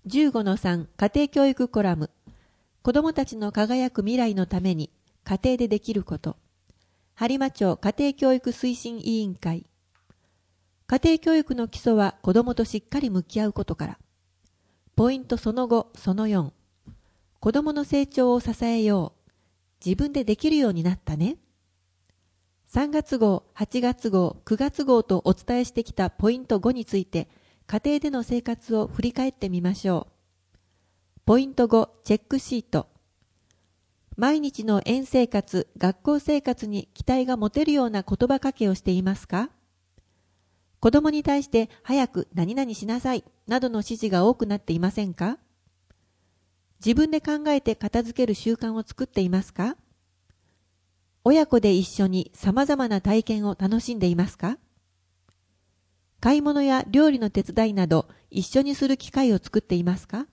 15-3 家庭教育コラム。子どもたちの輝く未来のために家庭でできること。播磨町家庭教育推進委員会。家庭教育の基礎は子どもとしっかり向き合うことから。ポイントその5、その4。子どもの成長を支えよう。自分でできるようになったね。3月号、8月号、9月号とお伝えしてきたポイント5について、家庭での生活を振り返ってみましょう。ポイント5、チェックシート。毎日の園生活、学校生活に期待が持てるような言葉かけをしていますか？子供に対して早く何々しなさいなどの指示が多くなっていませんか？自分で考えて片付ける習慣を作っていますか？親子で一緒に様々な体験を楽しんでいますか？買い物や料理の手伝いなど一緒にする機会を作っていますか？